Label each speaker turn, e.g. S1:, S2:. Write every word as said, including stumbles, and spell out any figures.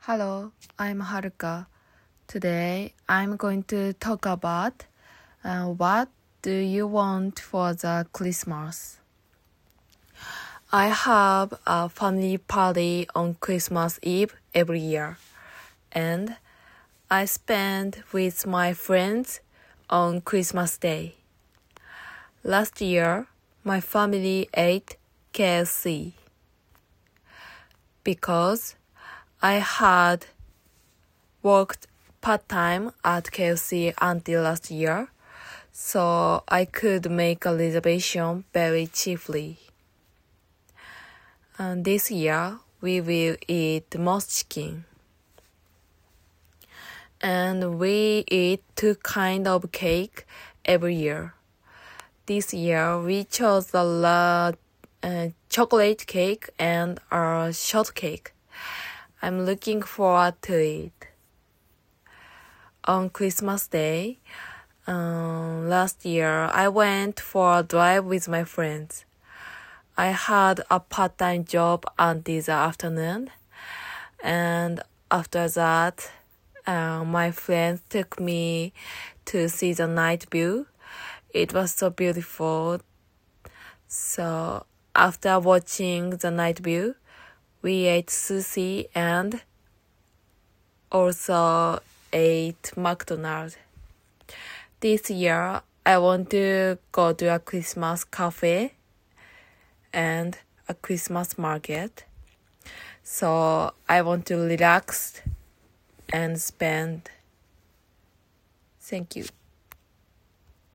S1: Hello, I'm Haruka. Today I'm going to talk about uh, what do you want for the Christmas. I have a family party on Christmas Eve every year, and I spend with my friends on Christmas Day. Last year, my family ate K F C because I had worked part-time at K F C until last year, so I could make a reservation very cheaply. And this year, we will eat most chicken. And we eat two kinds of cake every year. This year, we chose a lot, uh, chocolate cake and a shortcake. I'm looking forward to it. On Christmas Day, um, last year, I went for a drive with my friends. I had a part-time job until the afternoon, and after that, uh, my friends took me to see the night view. It was so beautiful. So after watching the night view, we ate sushi and also ate McDonald's. This year, I want to go to a Christmas cafe and a Christmas market. So I want to relax and spend. Thank you.